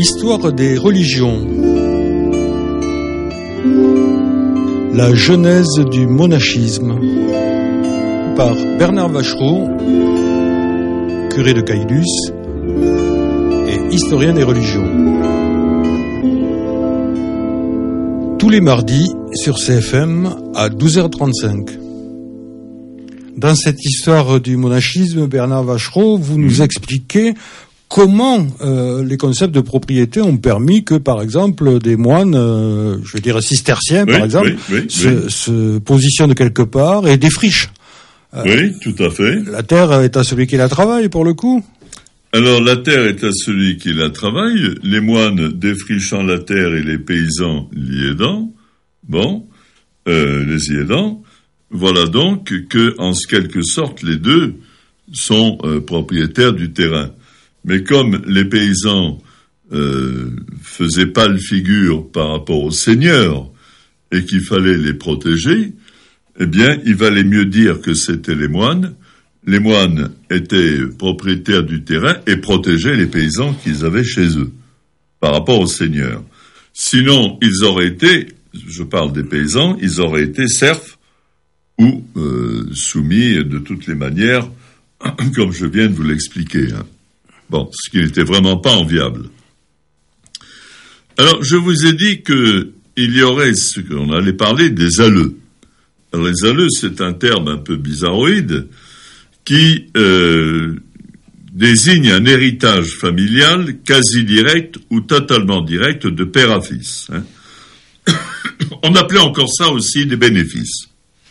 L'histoire des religions. La genèse du monachisme. Par Bernard Vachereau, curé de Caylus et historien des religions. Tous les mardis sur CFM à 12h35. Dans cette histoire du monachisme, Bernard Vachereau, vous nous expliquez comment les concepts de propriété ont permis que, par exemple, des moines, je veux dire cisterciens, par exemple, se positionnent quelque part et défrichent. Oui, tout à fait. La terre est à celui qui la travaille, pour le coup. Alors, la terre est à celui qui la travaille, les moines défrichant la terre et les paysans l'y aidant. Les y aidant. Voilà donc que, en quelque sorte, les deux sont propriétaires du terrain. Mais comme les paysans faisaient pâle figure par rapport aux seigneurs et qu'il fallait les protéger, eh bien, il valait mieux dire que c'était les moines. Les moines étaient propriétaires du terrain et protégeaient les paysans qu'ils avaient chez eux par rapport aux seigneurs. Sinon, ils auraient été, je parle des paysans, ils auraient été serfs ou soumis de toutes les manières, comme je viens de vous l'expliquer. Ce qui n'était vraiment pas enviable. Alors, je vous ai dit qu'il y aurait ce qu'on allait parler des alleux. Alors, les alleux, c'est un terme un peu bizarroïde qui désigne un héritage familial quasi direct ou totalement direct de père à fils. On appelait encore ça aussi des bénéfices.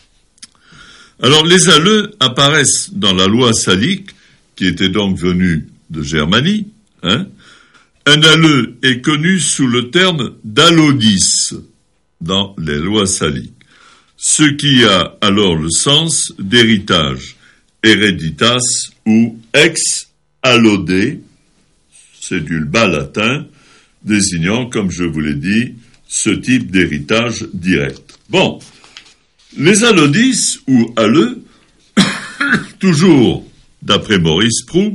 Alors, les alleux apparaissent dans la loi salique, qui était donc venue de Germanie. Un alleux est connu sous le terme d'allodis dans les lois saliques, ce qui a alors le sens d'héritage, hereditas ou ex allode, c'est du bas latin, désignant, comme je vous l'ai dit, ce type d'héritage direct. Les allodis ou alleux, toujours d'après Maurice Proulx,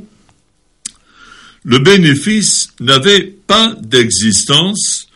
le bénéfice n'avait pas d'existence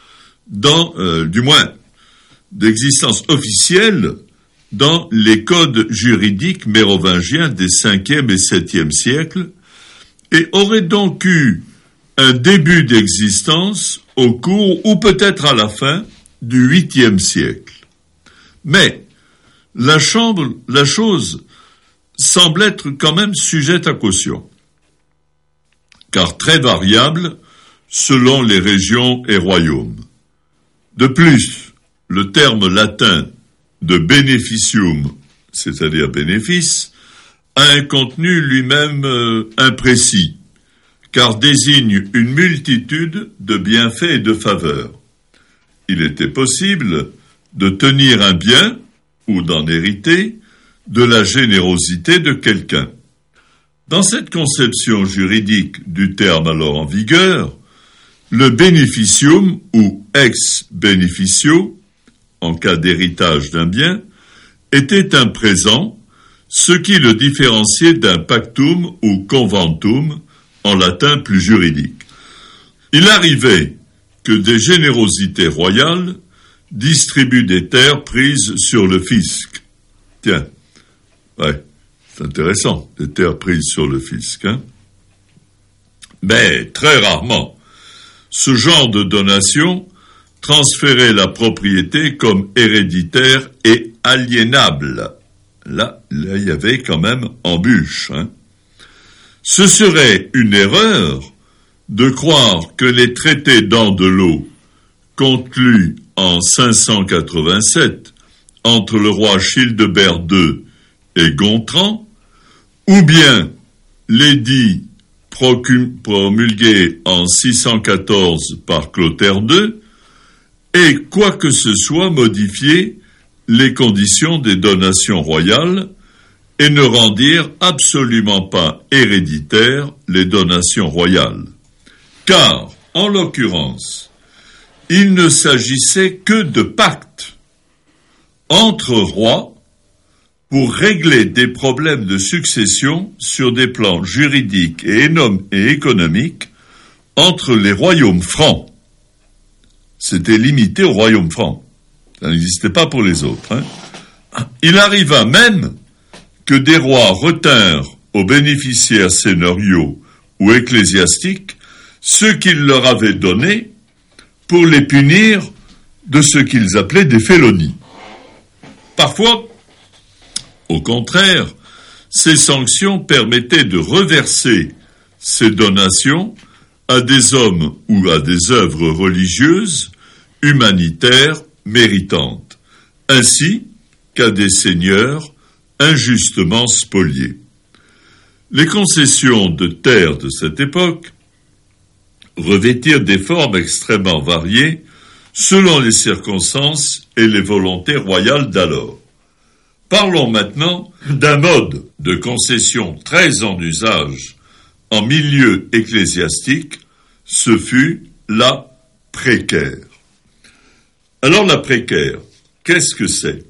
d'existence officielle dans les codes juridiques mérovingiens des 5e et 7e siècles et aurait donc eu un début d'existence au cours ou peut-être à la fin du 8e siècle. Mais la chose semble être quand même sujette à caution, car très variable selon les régions et royaumes. De plus, le terme latin de beneficium, c'est-à-dire bénéfice, a un contenu lui-même imprécis, car désigne une multitude de bienfaits et de faveurs. Il était possible de tenir un bien ou d'en hériter de la générosité de quelqu'un. Dans cette conception juridique du terme alors en vigueur, le beneficium ou ex beneficio, en cas d'héritage d'un bien, était un présent, ce qui le différenciait d'un pactum ou conventum, en latin plus juridique. Il arrivait que des générosités royales distribuent des terres prises sur le fisc. Tiens, c'est intéressant, des terres prises sur le fisc. Mais très rarement, ce genre de donation transférait la propriété comme héréditaire et aliénable. Là, il y avait quand même embûche. Ce serait une erreur de croire que les traités d'Andelot, conclus en 587 entre le roi Childebert II et Gontran, ou bien l'édit promulgué en 614 par Clotaire II, et quoi que ce soit modifié les conditions des donations royales et ne rendirent absolument pas héréditaires les donations royales. Car, en l'occurrence, il ne s'agissait que de pactes entre rois pour régler des problèmes de succession sur des plans juridiques et économiques entre les royaumes francs. C'était limité aux royaumes francs. Ça n'existait pas pour les autres. Il arriva même que des rois retinrent aux bénéficiaires seigneuriaux ou ecclésiastiques ce qu'ils leur avaient donné pour les punir de ce qu'ils appelaient des félonies. Parfois, au contraire, ces sanctions permettaient de reverser ces donations à des hommes ou à des œuvres religieuses, humanitaires, méritantes, ainsi qu'à des seigneurs injustement spoliés. Les concessions de terre de cette époque revêtirent des formes extrêmement variées selon les circonstances et les volontés royales d'alors. Parlons maintenant d'un mode de concession très en usage en milieu ecclésiastique, ce fut la précaire. Alors la précaire, qu'est-ce que c'est?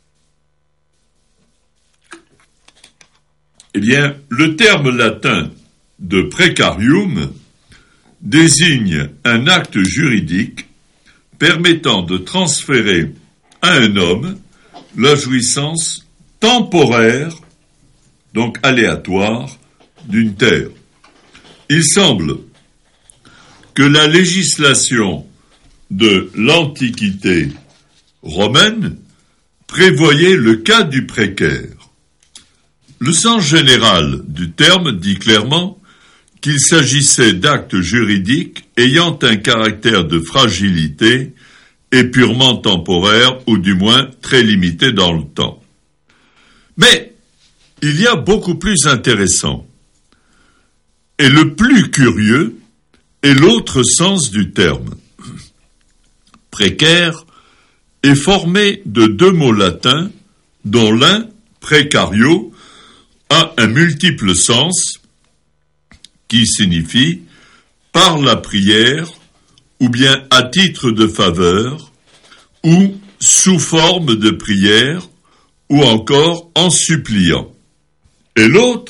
Eh bien, le terme latin de praecarium désigne un acte juridique permettant de transférer à un homme la jouissance temporaire, donc aléatoire, d'une terre. Il semble que la législation de l'Antiquité romaine prévoyait le cas du précaire. Le sens général du terme dit clairement qu'il s'agissait d'actes juridiques ayant un caractère de fragilité et purement temporaire, ou du moins très limité dans le temps. Mais il y a beaucoup plus intéressant. Et le plus curieux est l'autre sens du terme. Précaire est formé de deux mots latins, dont l'un, precario, a un multiple sens qui signifie par la prière ou bien à titre de faveur ou sous forme de prière ou encore en suppliant. Et l'autre,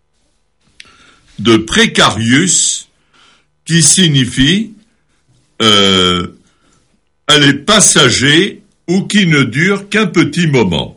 de precarius, qui signifie elle est passager ou qui ne dure qu'un petit moment.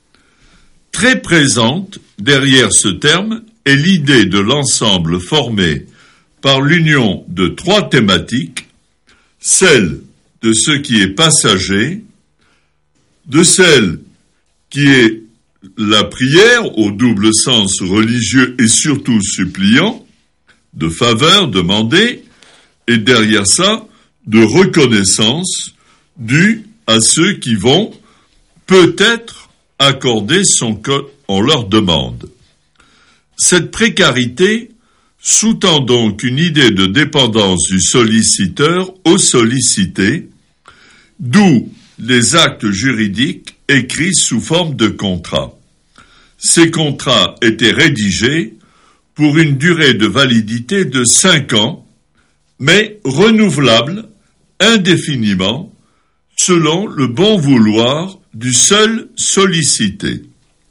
Très présente derrière ce terme est l'idée de l'ensemble formé par l'union de trois thématiques, celle de ce qui est passager, de celle qui est la prière au double sens religieux et surtout suppliant, de faveur demandée, et derrière ça, de reconnaissance due à ceux qui vont peut-être accorder son que on leur demande. Cette précarité sous-tend donc une idée de dépendance du solliciteur au sollicité, d'où les actes juridiques écrits sous forme de contrats. Ces contrats étaient rédigés pour une durée de validité de 5 ans, mais renouvelables indéfiniment selon le bon vouloir du seul sollicité.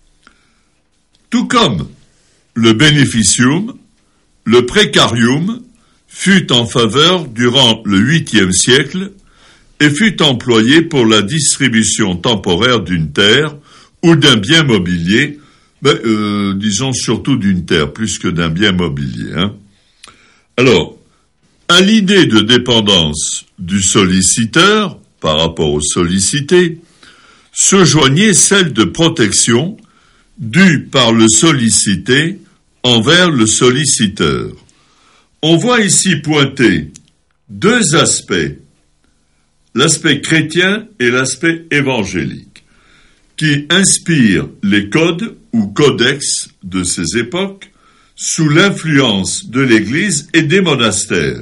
Tout comme le bénéficium, le précarium fut en faveur durant le 8e siècle et fut employé pour la distribution temporaire d'une terre ou d'un bien mobilier, disons surtout d'une terre plus que d'un bien mobilier. Alors, à l'idée de dépendance du solliciteur par rapport au sollicité, se joignait celle de protection due par le sollicité envers le solliciteur. On voit ici pointer deux aspects, l'aspect chrétien et l'aspect évangélique, qui inspirent les codes ou codex de ces époques sous l'influence de l'Église et des monastères,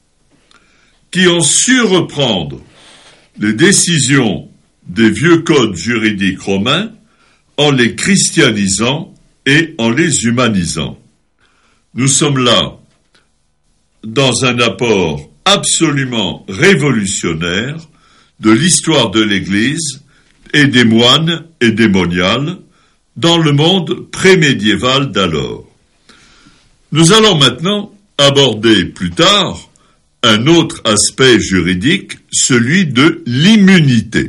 qui ont su reprendre les décisions des vieux codes juridiques romains en les christianisant et en les humanisant. Nous sommes là dans un apport absolument révolutionnaire de l'histoire de l'Église et des moines et des moniales dans le monde prémédiéval d'alors. Nous allons maintenant aborder plus tard un autre aspect juridique, celui de l'immunité.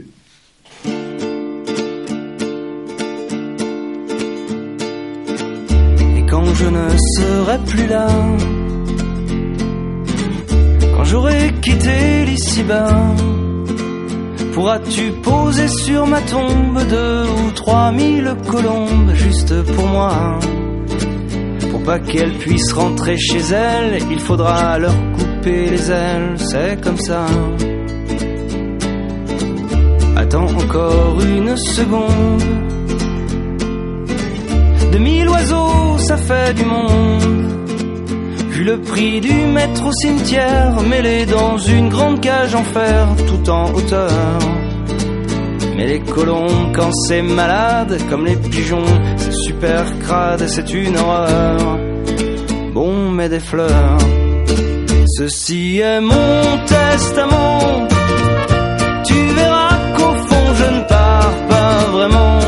Et quand je ne serai plus là, quand j'aurai quitté l'ici-bas, pourras-tu poser sur ma tombe 2 ou 3 000 colombes juste pour moi? Pour pas qu'elles puissent rentrer chez elles, il faudra leur couper les ailes, c'est comme ça. Attends encore une seconde. 2000 oiseaux, ça fait du monde. Vu le prix du mètre au cimetière, mêlé dans une grande cage en fer, tout en hauteur. Mais les colombes, quand c'est malade, comme les pigeons, c'est super crade, c'est une horreur. Bon, mais des fleurs. Ceci est mon testament. Tu verras qu'au fond je ne pars pas vraiment.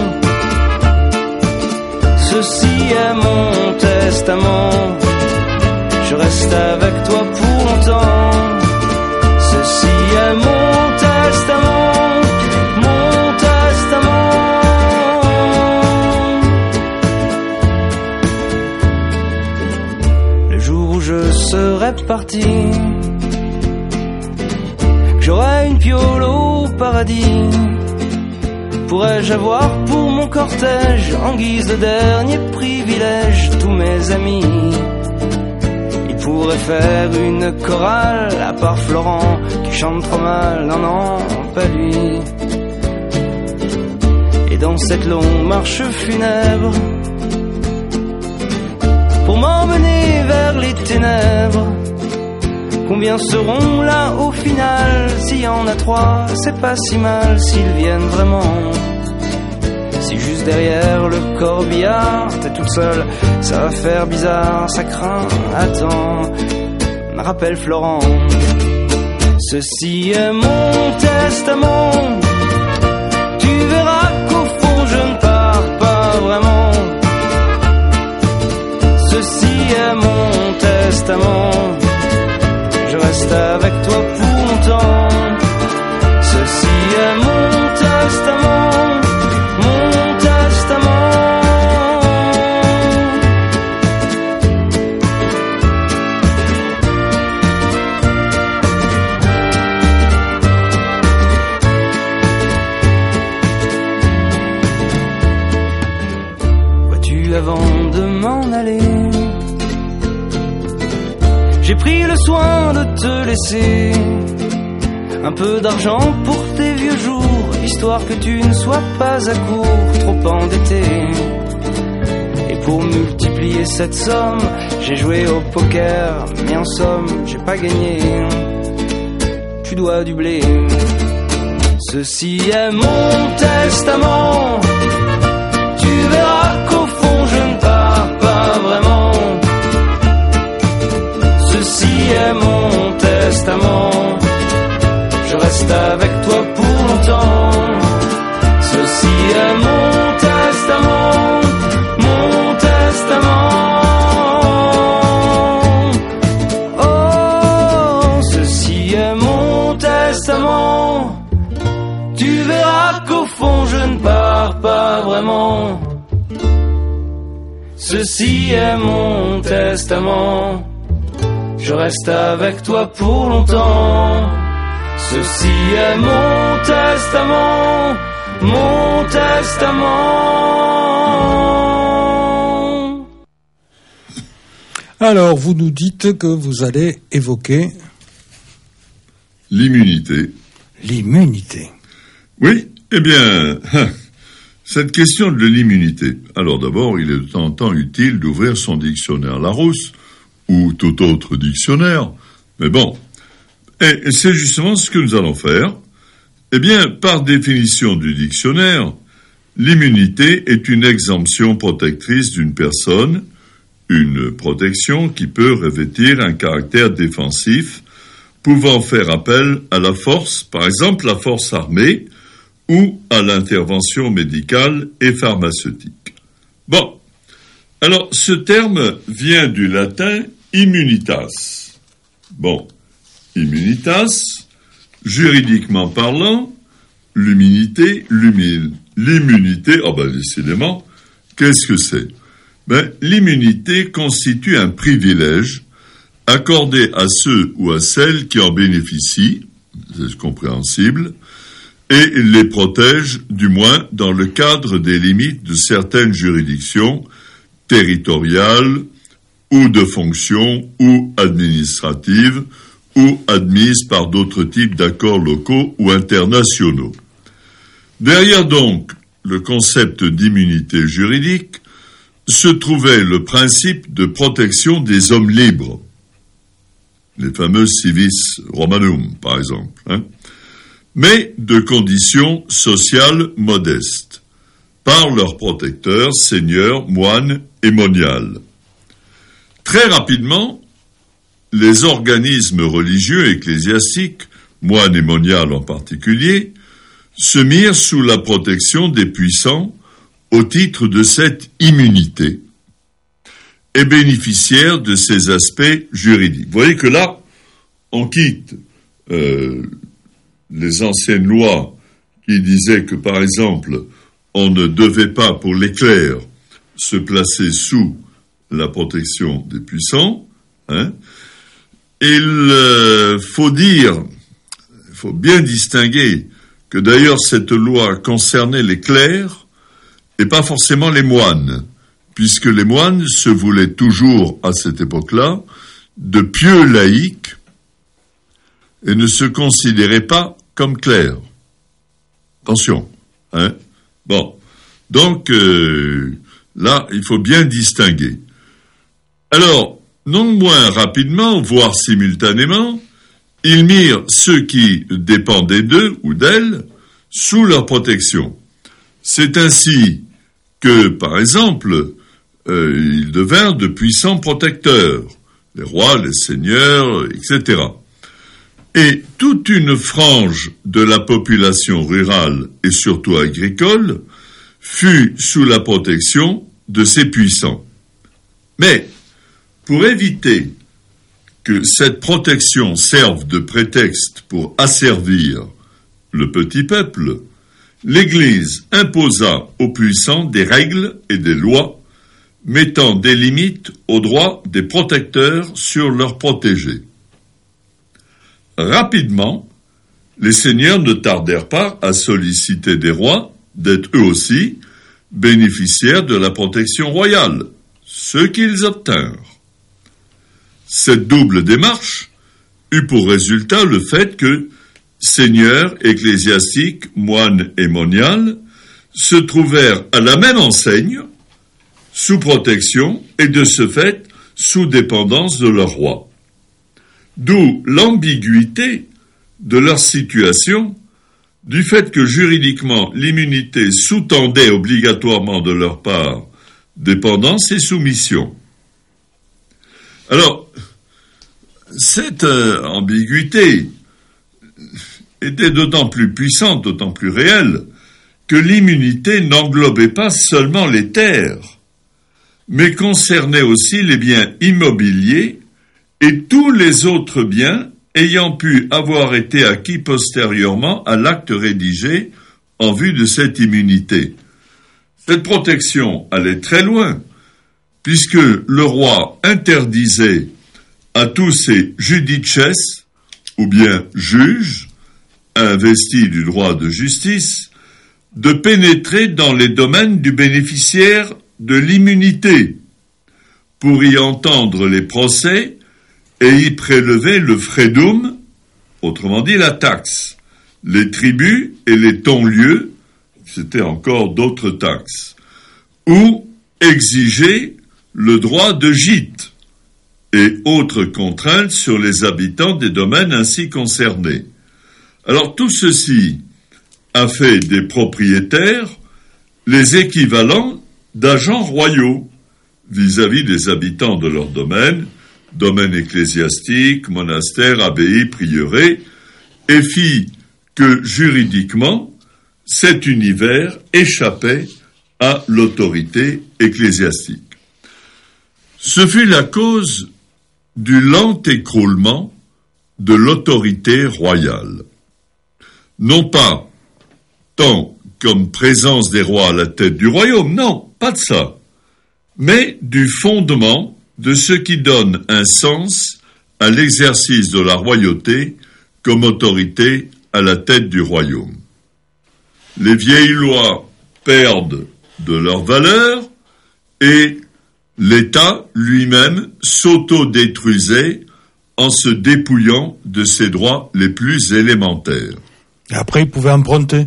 Ceci est mon testament. Je reste avec toi pour longtemps. Ceci est mon testament, mon testament. Le jour où je serai parti, que j'aurai une piole au paradis, pourrais-je avoir pour mon cortège, en guise de dernier privilège, tous mes amis? Pourrait faire une chorale, à part Florent qui chante trop mal, non, non, pas lui. Et dans cette longue marche funèbre, pour m'emmener vers les ténèbres, combien seront là au final? S'il y en a 3, c'est pas si mal s'ils viennent vraiment. Si juste derrière le corbillard, t'es toute seule, ça va faire bizarre, ça craint, attends, rappelle Florent. Ceci est mon testament. Tu verras qu'au fond je ne pars pas vraiment. Ceci est mon testament. Je reste avec toi pour longtemps. Ceci est mon testament. Avant de m'en aller, j'ai pris le soin de te laisser un peu d'argent pour tes vieux jours, histoire que tu ne sois pas à court, trop endetté. Et pour multiplier cette somme, j'ai joué au poker, mais en somme, j'ai pas gagné. Tu dois du blé. Ceci est mon testament. Tu verras qu'au fond je ne pars pas vraiment. Ceci est mon testament. Je reste avec toi pour longtemps. Ceci est mon testament, mon testament. Oh, ceci est mon testament. Tu verras qu'au fond je ne pars pas vraiment. Ceci est mon testament. Je reste avec toi pour longtemps. Ceci est mon testament, mon testament. Alors, vous nous dites que vous allez évoquer l'immunité. L'immunité. Oui, eh bien, cette question de l'immunité. Alors d'abord, il est de temps en temps utile d'ouvrir son dictionnaire Larousse ou tout autre dictionnaire. Mais bon, et c'est justement ce que nous allons faire. Eh bien, par définition du dictionnaire, l'immunité est une exemption protectrice d'une personne, une protection qui peut revêtir un caractère défensif, pouvant faire appel à la force, par exemple la force armée, ou à l'intervention médicale et pharmaceutique. Bon, alors ce terme vient du latin immunitas. Bon, immunitas, juridiquement parlant, l'immunité, décidément, qu'est-ce que c'est? L'immunité constitue un privilège accordé à ceux ou à celles qui en bénéficient, c'est compréhensible, et les protège, du moins, dans le cadre des limites de certaines juridictions territoriales ou de fonctions ou administratives ou admises par d'autres types d'accords locaux ou internationaux. Derrière donc le concept d'immunité juridique se trouvait le principe de protection des hommes libres, les fameux civis romanum, par exemple, mais de conditions sociales modestes, par leurs protecteurs, seigneurs, moines et moniales. Très rapidement, les organismes religieux ecclésiastiques, moines et moniales en particulier, se mirent sous la protection des puissants au titre de cette immunité et bénéficièrent de ces aspects juridiques. Vous voyez que là, on quitte les anciennes lois qui disaient que, par exemple, on ne devait pas, pour les clercs, se placer sous la protection des puissants. Il faut bien distinguer que d'ailleurs cette loi concernait les clercs et pas forcément les moines, puisque les moines se voulaient toujours, à cette époque-là, de pieux laïcs et ne se considéraient pas comme clercs. Attention, Bon, donc là, il faut bien distinguer. Alors, non moins rapidement, voire simultanément, ils mirent ceux qui dépendaient d'eux ou d'elles sous leur protection. C'est ainsi que, par exemple, ils devinrent de puissants protecteurs, les rois, les seigneurs, etc. Et toute une frange de la population rurale et surtout agricole fut sous la protection de ces puissants. Mais, pour éviter que cette protection serve de prétexte pour asservir le petit peuple, l'Église imposa aux puissants des règles et des lois mettant des limites aux droits des protecteurs sur leurs protégés. Rapidement, les seigneurs ne tardèrent pas à solliciter des rois d'être eux aussi bénéficiaires de la protection royale, ce qu'ils obtinrent. Cette double démarche eut pour résultat le fait que seigneurs, ecclésiastiques, moines et moniales se trouvèrent à la même enseigne, sous protection et de ce fait sous dépendance de leur roi. D'où l'ambiguïté de leur situation, du fait que juridiquement l'immunité sous-tendait obligatoirement de leur part dépendance et soumission. Alors, cette ambiguïté était d'autant plus puissante, d'autant plus réelle, que l'immunité n'englobait pas seulement les terres, mais concernait aussi les biens immobiliers et tous les autres biens ayant pu avoir été acquis postérieurement à l'acte rédigé en vue de cette immunité. Cette protection allait très loin, puisque le roi interdisait à tous ses judices, ou bien juges, investis du droit de justice, de pénétrer dans les domaines du bénéficiaire de l'immunité, pour y entendre les procès et y prélever le fredum, autrement dit la taxe, les tribus et les tonlieux, c'était encore d'autres taxes, ou exiger le droit de gîte et autres contraintes sur les habitants des domaines ainsi concernés. Alors tout ceci a fait des propriétaires les équivalents d'agents royaux vis-à-vis des habitants de leur domaine ecclésiastique, monastère, abbaye, prieuré, et fit que juridiquement cet univers échappait à l'autorité ecclésiastique. Ce fut la cause du lent écroulement de l'autorité royale. Non pas tant comme présence des rois à la tête du royaume, non, pas de ça, mais du fondement de ce qui donne un sens à l'exercice de la royauté comme autorité à la tête du royaume. Les vieilles lois perdent de leur valeur et l'État lui-même s'auto-détruisait en se dépouillant de ses droits les plus élémentaires. Et après, il pouvait emprunter.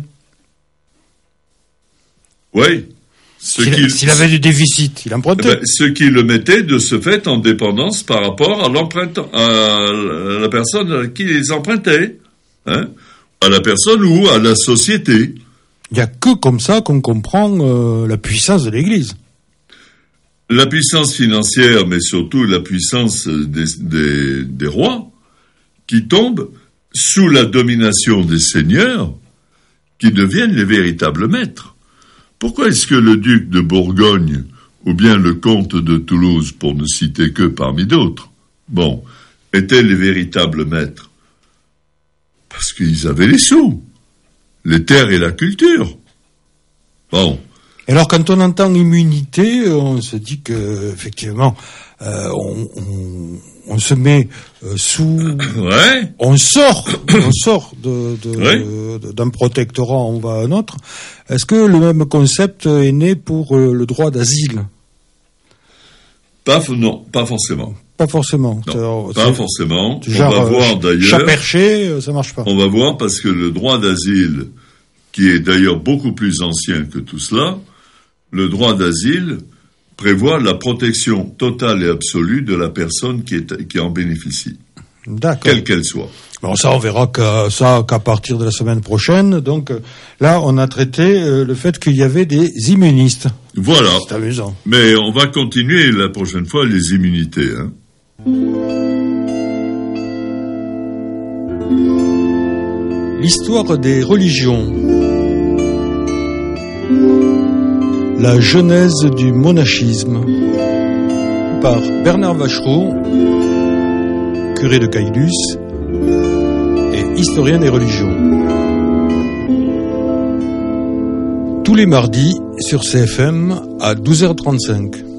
Oui. S'il avait du déficit, il empruntait. Ce qui le mettait de ce fait en dépendance par rapport à la personne à qui les empruntait, hein, à la personne ou à la société. Il n'y a que comme ça qu'on comprend la puissance de l'Église. La puissance financière, mais surtout la puissance des rois, qui tombent sous la domination des seigneurs, qui deviennent les véritables maîtres. Pourquoi est-ce que le duc de Bourgogne, ou bien le comte de Toulouse, pour ne citer que parmi d'autres, étaient les véritables maîtres? Parce qu'ils avaient les sous, les terres et la culture. Et alors, quand on entend immunité, on se dit que effectivement, on se met sous, ouais. on sort d'un protectorat, on va à un autre. Est-ce que le même concept est né pour le droit d'asile? Non, pas forcément. Pas forcément. Non, pas forcément. Genre, on va voir d'ailleurs. Chat perché, ça marche pas. On va voir parce que le droit d'asile, qui est d'ailleurs beaucoup plus ancien que tout cela, le droit d'asile prévoit la protection totale et absolue de la personne qui en bénéficie. D'accord. Quelle qu'elle soit. Bon, ça, on verra qu'à partir de la semaine prochaine. Donc, là, on a traité le fait qu'il y avait des immunistes. Voilà. C'est amusant. Mais on va continuer la prochaine fois les immunités, hein. L'histoire des religions. La genèse du monachisme par Bernard Vachereau, curé de Caylus et historien des religions. Tous les mardis sur CFM à 12h35.